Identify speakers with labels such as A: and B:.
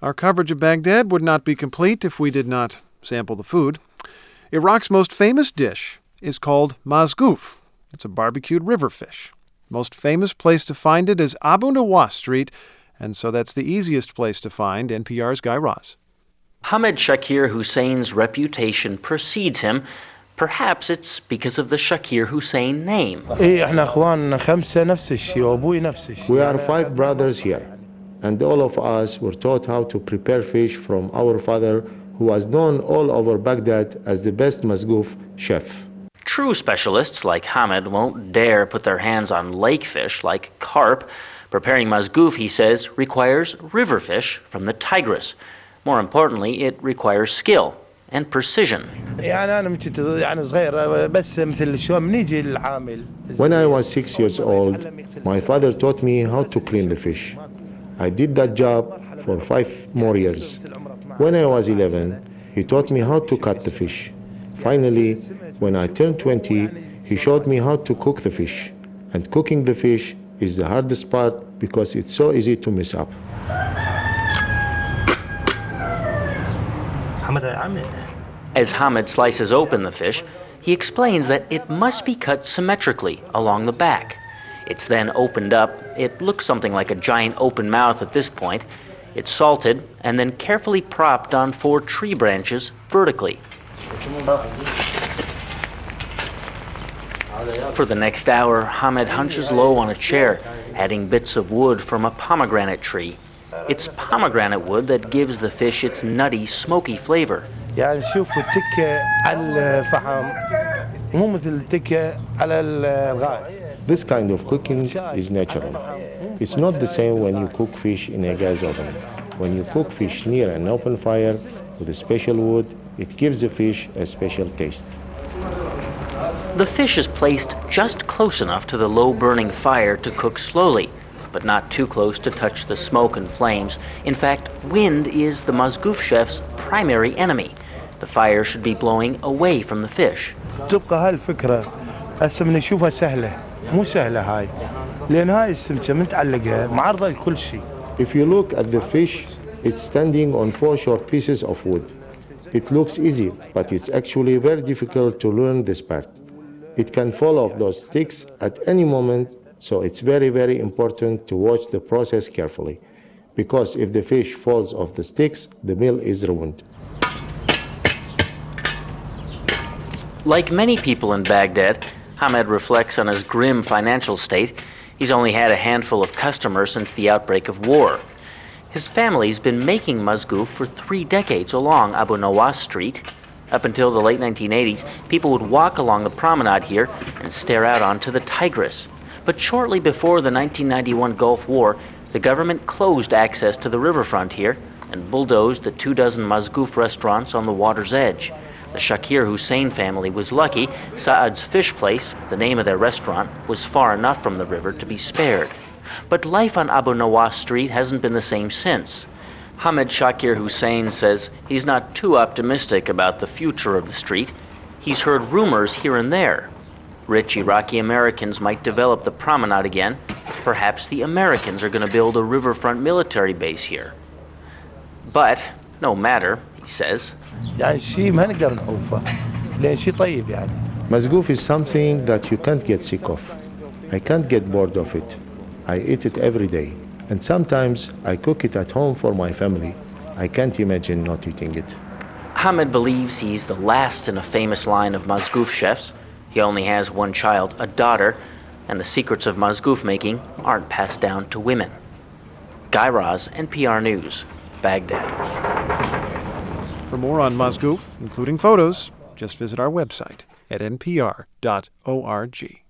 A: Our coverage of Baghdad would not be complete if we did not sample the food. Iraq's most famous dish is called mazgouf. It's a barbecued river fish. Most famous place to find it is Abu Nawas Street, and so that's the easiest place to find NPR's Guy Raz.
B: Hamid Shakir Hussein's reputation precedes him. Perhaps it's because of the Shakir Hussein name.
C: We
D: are 5 brothers here, and all of us were taught how to prepare fish from our father, who was known all over Baghdad as the best mazgouf chef.
B: True specialists like Hamid won't dare put their hands on lake fish like carp. Preparing mazgouf, he says, requires river fish from the Tigris. More importantly, it requires skill and precision.
D: When I was 6 years old, my father taught me how to clean the fish. I did that job for 5 more years. When I was 11, he taught me how to cut the fish. Finally, when I turned 20, he showed me how to cook the fish. And cooking the fish is the hardest part because it's so easy to mess up.
B: As Hamid slices open the fish, he explains that it must be cut symmetrically along the back. It's then opened up. It looks something like a giant open mouth at this point. It's salted and then carefully propped on 4 tree branches vertically. For the next hour, Hamid hunches low on a chair, adding bits of wood from a pomegranate tree. It's pomegranate wood that gives the fish its nutty, smoky flavor.
D: This kind of cooking is natural. It's not the same when you cook fish in a gas oven. When you cook fish near an open fire with a special wood, it gives the fish a special taste.
B: The fish is placed just close enough to the low-burning fire to cook slowly, but not too close to touch the smoke and flames. In fact, wind is the mazgouf chef's primary enemy. The fire should be blowing away from the fish.
D: If you look at the fish, it's standing on 4 short pieces of wood. It looks easy, but it's actually very difficult to learn this part. It can fall off those sticks at any moment, so it's very, very important to watch the process carefully. Because if the fish falls off the sticks, the meal is ruined.
B: Like many people in Baghdad, Hamid reflects on his grim financial state. He's only had a handful of customers since the outbreak of war. His family's been making mazgouf for 3 decades along Abu Nawas Street. Up until the late 1980s, people would walk along the promenade here and stare out onto the Tigris. But shortly before the 1991 Gulf War, the government closed access to the riverfront here and bulldozed the 24 mazgouf restaurants on the water's edge. The Shakir Hussein family was lucky. Saad's Fish Place, the name of their restaurant, was far enough from the river to be spared. But life on Abu Nawas Street hasn't been the same since. Hamid Shakir Hussein says he's not too optimistic about the future of the street. He's heard rumors here and there. Rich Iraqi Americans might develop the promenade again. Perhaps the Americans are going to build a riverfront military base here. But no matter, he says.
D: Mazgouf is something that you can't get sick of. I can't get bored of it. I eat it every day. And sometimes I cook it at home for my family. I can't imagine not eating it.
B: Hamid believes he's the last in a famous line of mazgouf chefs. He only has 1 child, a daughter, and the secrets of mazgouf making aren't passed down to women. Guy Raz, NPR News, Baghdad.
A: For more on mazgouf, including photos, just visit our website at npr.org.